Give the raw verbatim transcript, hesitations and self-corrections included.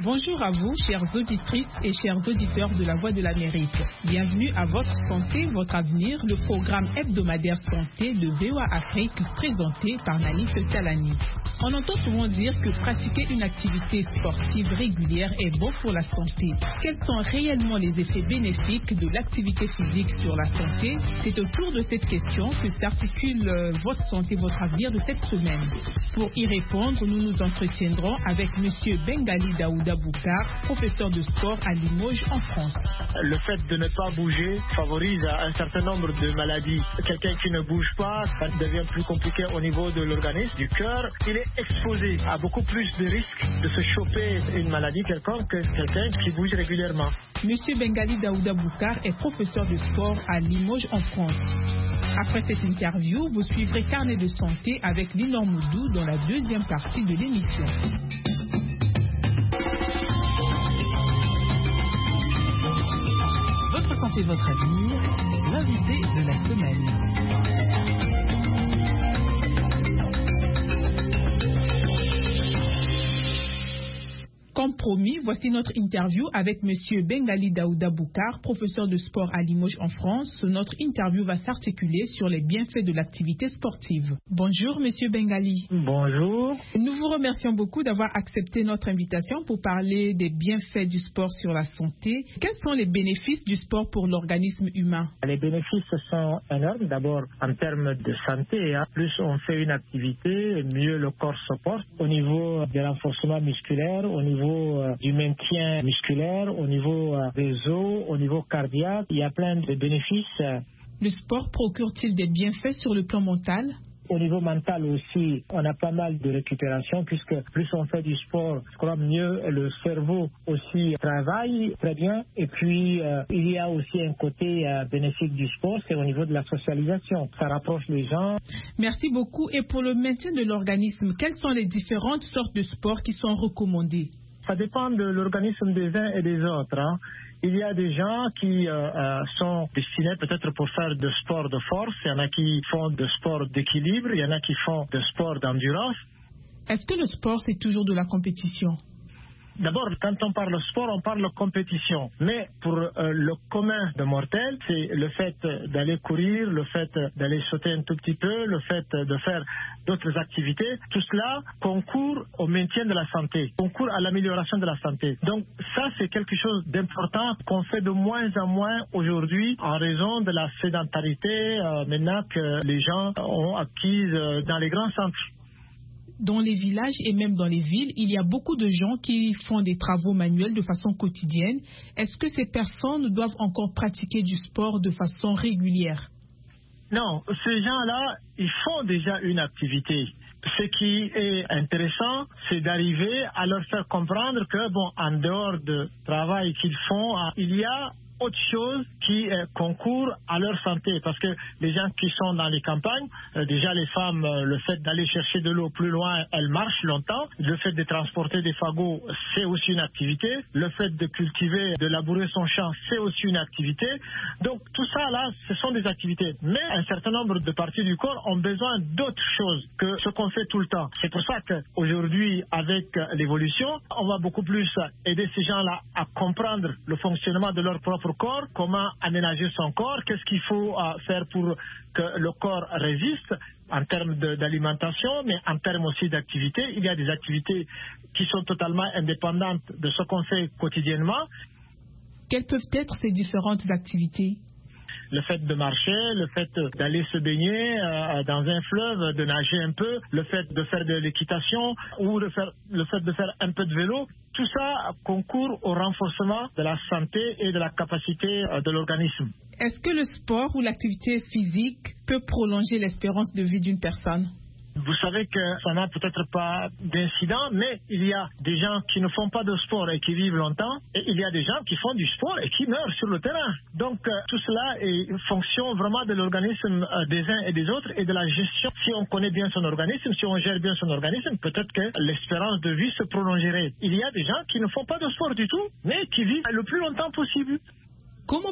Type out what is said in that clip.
Bonjour à vous, chères auditrices et chers auditeurs de La Voix de l'Amérique. Bienvenue à Votre Santé, Votre Avenir, le programme hebdomadaire santé de V O A Afrique présenté par Naïf Talani. On entend souvent dire que pratiquer une activité sportive régulière est bon pour la santé. Quels sont réellement les effets bénéfiques de l'activité physique sur la santé? C'est autour de cette question que s'articule euh, Votre Santé, Votre Avenir de cette semaine. Pour y répondre, nous nous entretiendrons avec M. Bengali Daouda Boukar, professeur de sport à Limoges en France. Le fait de ne pas bouger favorise un certain nombre de maladies. Quelqu'un qui ne bouge pas, ça devient plus compliqué au niveau de l'organisme, du cœur. Il est exposé à beaucoup plus de risques de se choper une maladie quelconque que quelqu'un qui bouge régulièrement. Monsieur Bengali Daouda Boukar est professeur de sport à Limoges en France. Après cette interview, vous suivrez Carnet de santé avec Linor Moudou dans la deuxième partie de l'émission. Votre santé, votre avenir, l'invité de la semaine. Comme promis, voici notre interview avec M. Bengali Daouda Boukar, professeur de sport à Limoges en France. Notre interview va s'articuler sur les bienfaits de l'activité sportive. Bonjour M. Bengali. Bonjour. Nous vous remercions beaucoup d'avoir accepté notre invitation pour parler des bienfaits du sport sur la santé. Quels sont les bénéfices du sport pour l'organisme humain? Les bénéfices sont énormes. D'abord, en termes de santé, hein. Plus on fait une activité, mieux le corps se porte. Au niveau du renforcement musculaire, au niveau du maintien musculaire, au niveau des os, au niveau cardiaque, il y a plein de bénéfices. Le sport procure-t-il des bienfaits sur le plan mental? Au niveau mental aussi, on a pas mal de récupération puisque plus on fait du sport, je crois mieux le cerveau aussi travaille très bien. Et puis, euh, il y a aussi un côté euh, bénéfique du sport, c'est au niveau de la socialisation. Ça rapproche les gens. Merci beaucoup. Et pour le maintien de l'organisme, quelles sont les différentes sortes de sports qui sont recommandées? Ça dépend de l'organisme des uns et des autres. Hein. Il y a des gens qui euh, euh, sont destinés peut-être pour faire de sport de force. Il y en a qui font de sport d'équilibre. Il y en a qui font de sport d'endurance. Est-ce que le sport, c'est toujours de la compétition? D'abord, quand on parle sport, on parle de compétition. Mais pour euh, le commun de mortels, c'est le fait d'aller courir, le fait d'aller sauter un tout petit peu, le fait de faire d'autres activités. Tout cela concourt au maintien de la santé, concourt à l'amélioration de la santé. Donc ça, c'est quelque chose d'important qu'on fait de moins en moins aujourd'hui en raison de la sédentarité euh, maintenant que les gens ont acquise euh, dans les grands centres. Dans les villages et même dans les villes, il y a beaucoup de gens qui font des travaux manuels de façon quotidienne. Est-ce que ces personnes doivent encore pratiquer du sport de façon régulière? Non, ces gens-là, ils font déjà une activité. Ce qui est intéressant, c'est d'arriver à leur faire comprendre que, bon, en dehors du travail qu'ils font, il y a autre chose qui euh, concourt à leur santé, parce que les gens qui sont dans les campagnes, euh, déjà les femmes, euh, le fait d'aller chercher de l'eau plus loin, elles marchent longtemps. Le fait de transporter des fagots, c'est aussi une activité. Le fait de cultiver, de labourer son champ, c'est aussi une activité. Donc tout ça là, ce sont des activités. Mais un certain nombre de parties du corps ont besoin d'autres choses que ce qu'on fait tout le temps. C'est pour ça qu'aujourd'hui, avec l'évolution, on va beaucoup plus aider ces gens-là à comprendre le fonctionnement de leur propre corps, comment aménager son corps, qu'est-ce qu'il faut euh, faire pour que le corps résiste en termes de, d'alimentation, mais en termes aussi d'activité. Il y a des activités qui sont totalement indépendantes de ce qu'on fait quotidiennement. Quelles peuvent être ces différentes activités? Le fait de marcher, le fait d'aller se baigner euh, dans un fleuve, de nager un peu, le fait de faire de l'équitation ou de faire, le fait de faire un peu de vélo, tout ça concourt au renforcement de la santé et de la capacité euh, de l'organisme. Est-ce que le sport ou l'activité physique peut prolonger l'espérance de vie d'une personne? Vous savez que ça n'a peut-être pas d'incident, mais il y a des gens qui ne font pas de sport et qui vivent longtemps, et il y a des gens qui font du sport et qui meurent sur le terrain. Donc euh, tout cela est fonction vraiment de l'organisme euh, des uns et des autres et de la gestion. Si on connaît bien son organisme, si on gère bien son organisme, peut-être que l'espérance de vie se prolongerait. Il y a des gens qui ne font pas de sport du tout, mais qui vivent le plus longtemps possible.